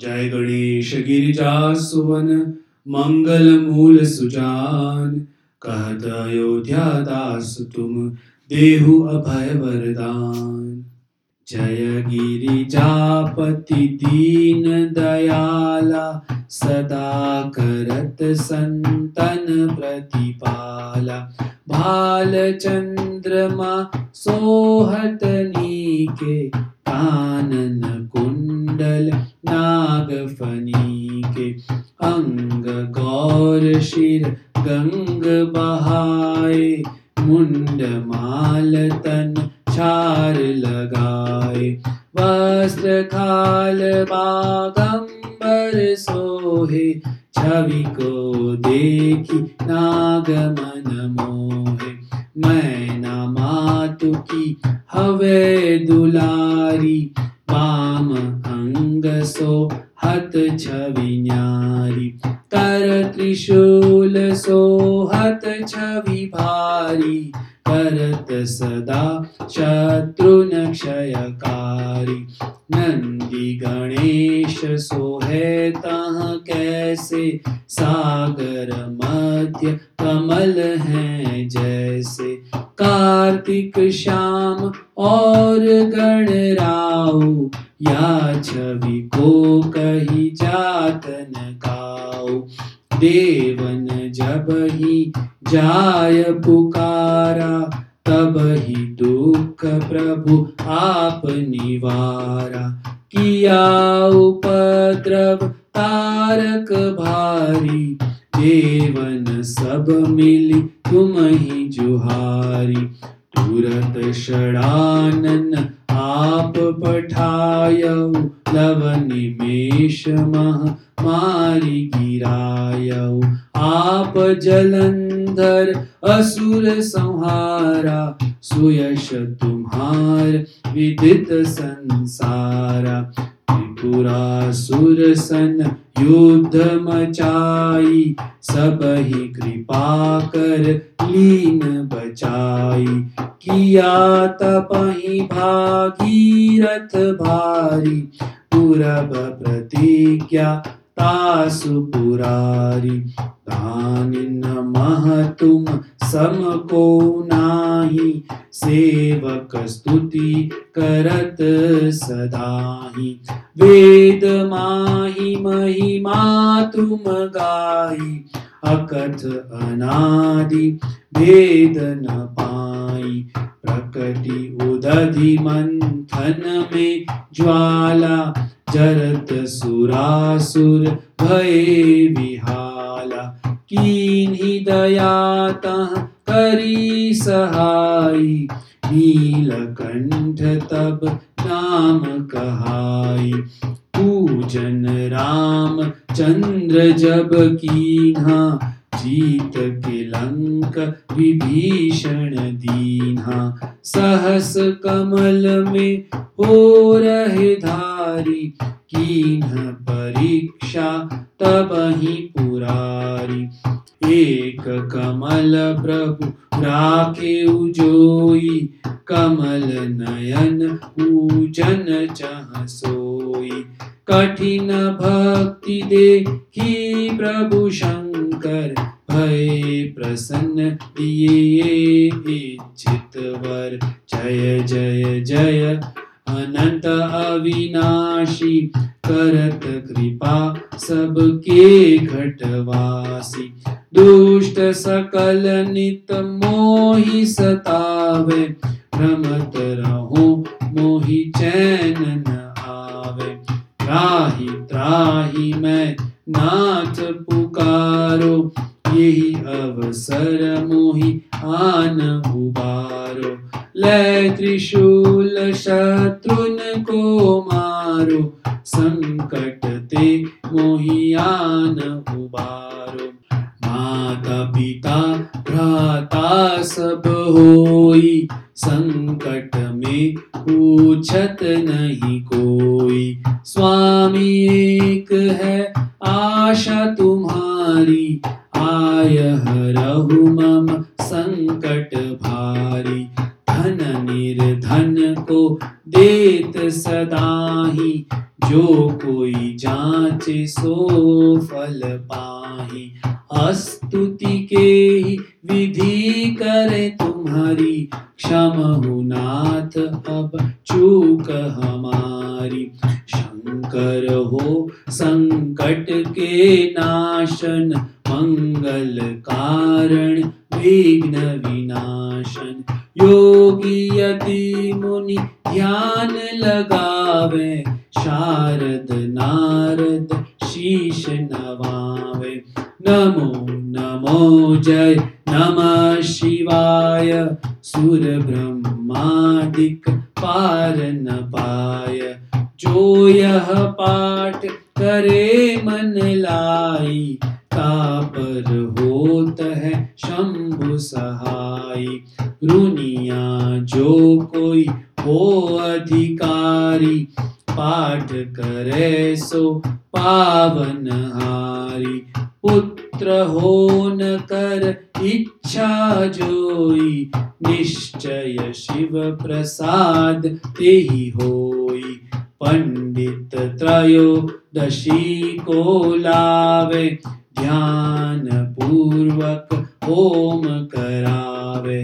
जय गणेश गिरिजा सुवन मंगल मूल सुजान। कहत अयोध्या दास तुम देहु अभय वरदान। जय गिरिजापति दीन दयाला सदा करत संतन प्रतिपाला। भाल चंद्रमा सोहत नीके कानन कुंडल नागफनी के। अंग गौर शिर गंग बहाए मुंड माल तन चार लगाए। वस्त्र खाल बागंबर सोहे छवि को देखी नाग मन मोहे। मैना मातु की हवे दुलारी वाम अंग सो हत छवि न्यारी। कर त्रिशूल सोहत छवि भारी करत सदा शत्रुन क्षयकारी। नंदी गणेश सोहे तह कैसे सागर मध्य कमल हैं जैसे। कार्तिक श्याम और गणराऊ या छवि को कही जात न काऊ। देवन जब ही जाय पुकारा तब ही दुख प्रभु आप निवारा। किया उपद्रव तारक भारी देवन सब मिली तुम ही जुहारी। तुरत षडानन आप पठायऊ लव निमेष मह मारी गिरायऊ। आप जलंधर असुर संहारा सुयश तुम्हार विदित संसारा। त्रिपुरासुर सन युद्ध मचाई सब ही कृपा कर लीन बचाई। किया तपहि भागीरथ भारी पूरब प्रतिज्ञा तासु पुरारी। दानिन मह तुम सम को नाही सेवक स्तुति करत सदाहि। वेद माहि महिमा तुम गाई अकथ अनादि भेद न पाई। प्रकटि उदधि मंथन में ज्वाला जरत सुरासुर भये विहाला। कीन्ही दया तह करी सहाई नीलकंठ तब नाम कहाई। पूजन राम चंद्र जब कीन्हा जीत के लंक विभीषण दीन्हा। सहस कमल में हो रहे धारी कीन्ह परीक्षा तबहि पुरारी। एक कमल प्रभु राखे उजोई कमल नयन पूजन चह सोई। कठिन भक्ति देखी प्रभु शंकर भय प्रसन्न दिए इच्छित वर। जय जय जय अनंत अविनाशी करत कृपा सबके घटवासी। दुष्ट सकल नित मोहि सतावे भ्रमत रहो मोहि चैन न आवे। त्राहि त्राहि मैं नाथ पुकारो यही अवसर मोहि आन उबारो। लै त्रिशूल शत्रुन को मारो संकट ते मोहि आन उबारो। माता पिता भ्राता सब होई संकट में पूछत नहीं कोई। स्वामी एक है आशा तुम्हारी आय हरहु मम संकट भारी। धन निर्धन को देत सदाहि जो कोई जान जाचे सो फल पाही। स्तुति के ही विधि करे तुम्हारी, क्षमहु नाथ अब चूक हमारी। शंकर हो संकट के नाशन, मंगल कारण विघ्न विनाशन। योगी यति मुनि ध्यान लगावे, शारद नारद शीश नवावे। नमो नमो जय नमः शिवाय, सुर ब्रह्मादिक पार न पाय। जो यह पाठ करे मन लाई, तापर होत है शंभु सहाय। रुनिया जो कोई हो अधिकारी, पाठ करे सो पावन हारी। पुत्र हो न कर इच्छा जोई, निश्चय शिव प्रसाद तेहि होई। पंडित त्रयोदशी को लावे, ध्यान पूर्वक होम करावे।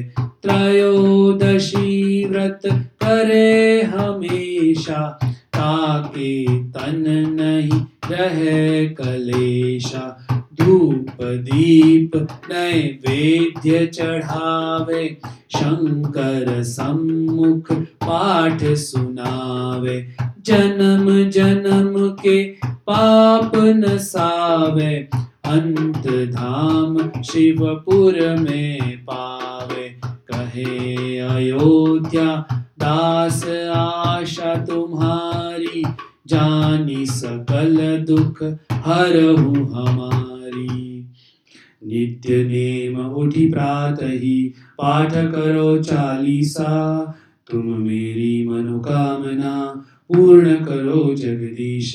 त्रयोदशी व्रत करे हमेशा, ताके तन नहीं रहे कलेशा। धूप दीप नैवेद्य चढ़ावे, शंकर सम्मुख पाठ सुनावे। जन्म जन्म के पाप नसावे, अंत धाम शिवपुर में पावे। कहे अयोध्या दास आशा तुम्हारी, जानी सकल दुख हरहु हमारी। नित्य नेम उठी प्रातहि, पाठ करो चालीसा। तुम मेरी मनोकामना पूर्ण करो जगदीश।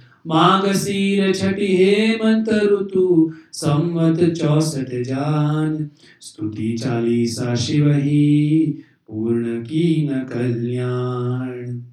माघसीर छठी हेमंत ऋतु, संवत 64 जान। स्तुति चालीसा शिव ही, पूर्ण कीन कल्याण।